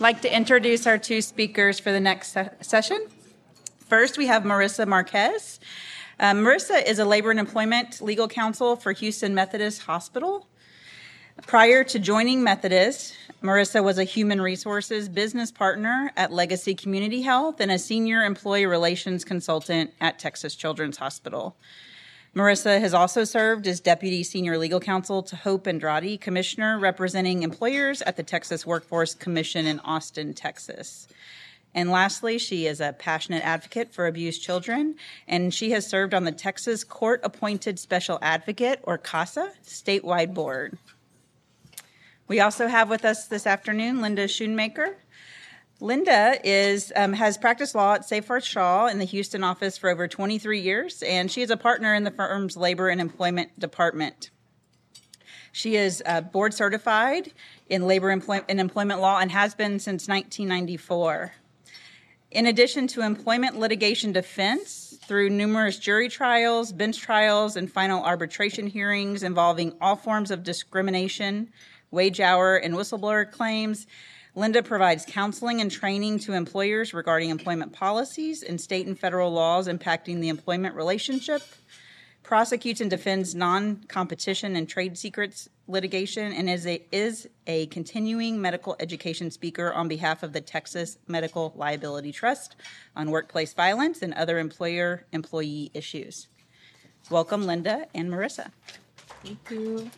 like to introduce our two speakers for the next session. First, we have Marissa Marquez. Marissa is a labor and employment legal counsel for Houston Methodist Hospital. Prior to joining Methodist, Marissa was a human resources business partner at Legacy Community Health and a senior employee relations consultant at Texas Children's Hospital. Marissa has also served as Deputy Senior Legal Counsel to Hope Andrade, Commissioner representing employers at the Texas Workforce Commission in Austin, Texas. And lastly, she is a passionate advocate for abused children, and she has served on the Texas Court-Appointed Special Advocate, or CASA, statewide board. We also have with us this afternoon Linda Schoonmaker. Linda has practiced law at Seyfarth Shaw in the Houston office for over 23 years, and she is a partner in the firm's labor and employment department. She is board certified in labor and employment law and has been since 1994. In addition to employment litigation defense through numerous jury trials, bench trials, and final arbitration hearings involving all forms of discrimination, wage hour, and whistleblower claims, Linda provides counseling and training to employers regarding employment policies and state and federal laws impacting the employment relationship, prosecutes and defends non-competition and trade secrets litigation, and is a continuing medical education speaker on behalf of the Texas Medical Liability Trust on workplace violence and other employer-employee issues. Welcome, Linda and Marissa. Thank you.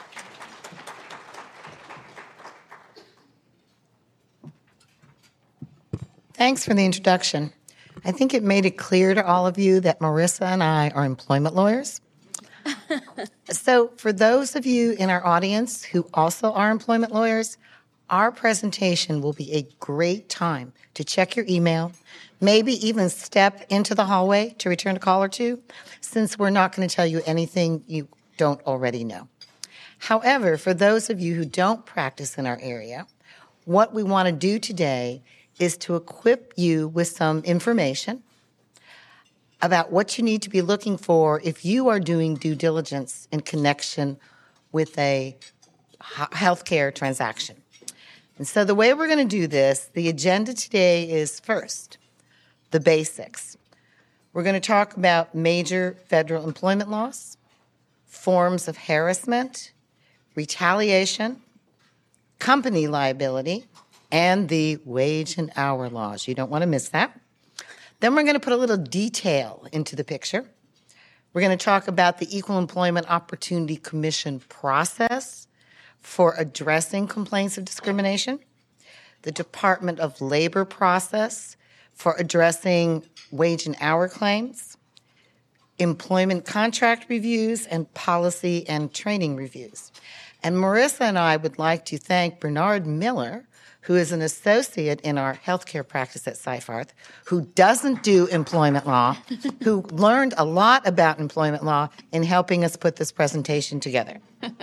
Thanks for the introduction. I think it made it clear to all of you that Marissa and I are employment lawyers. So for those of you in our audience who also are employment lawyers, our presentation will be a great time to check your email, maybe even step into the hallway to return a call or two, since we're not going to tell you anything you don't already know. However, for those of you who don't practice in our area, what we want to do today is to equip you with some information about what you need to be looking for if you are doing due diligence in connection with a healthcare transaction. And so the way we're going to do this, the agenda today is first, the basics. We're going to talk about major federal employment laws, forms of harassment, retaliation, company liability, and the wage and hour laws. You don't want to miss that. Then we're going to put a little detail into the picture. We're going to talk about the Equal Employment Opportunity Commission process for addressing complaints of discrimination, the Department of Labor process for addressing wage and hour claims, employment contract reviews, and policy and training reviews. And Marissa and I would like to thank Bernard Miller, who is an associate in our healthcare practice at Seyfarth, who doesn't do employment law, who learned a lot about employment law in helping us put this presentation together.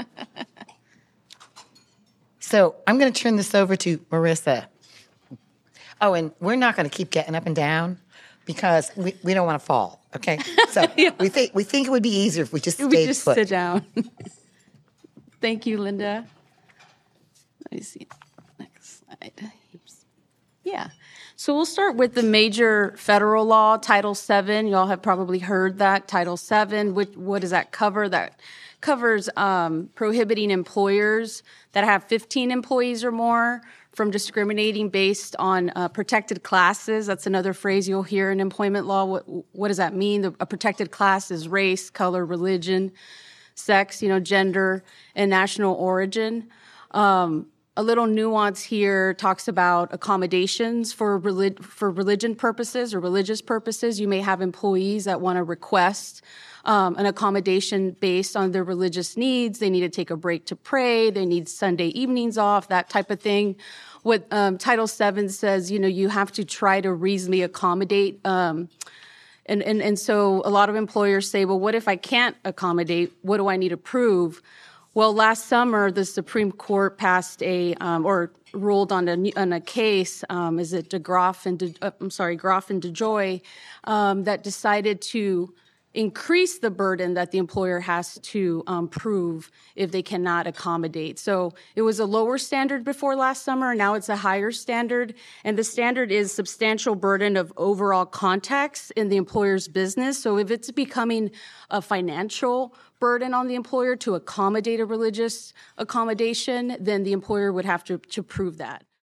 So I'm going to turn this over to Marissa. Oh, and we're not going to keep getting up and down because we don't want to fall, okay? So Yeah. we think it would be easier if we just stayed We just put. sit down. Thank you, Linda. Let me see. Next slide. Oops. Yeah. So we'll start with the major federal law, Title VII. You all have probably heard that. Title VII, what does that cover? That covers prohibiting employers that have 15 employees or more from discriminating based on protected classes. That's another phrase you'll hear in employment law. What does that mean? A protected class is race, color, religion, sex, gender, and national origin. A little nuance here talks about accommodations for religion purposes or religious purposes. You may have employees that want to request an accommodation based on their religious needs. They need to take a break to pray. They need Sunday evenings off, that type of thing. What Title VII says, you have to try to reasonably accommodate. And so a lot of employers say, well, what if I can't accommodate? What do I need to prove? Well, last summer, the Supreme Court passed ruled on a case, is it Groff and DeJoy, that decided to increase the burden that the employer has to prove if they cannot accommodate. So it was a lower standard before last summer. Now it's a higher standard. And the standard is substantial burden of overall contacts in the employer's business. So if it's becoming a financial burden on the employer to accommodate a religious accommodation, then the employer would have to prove that.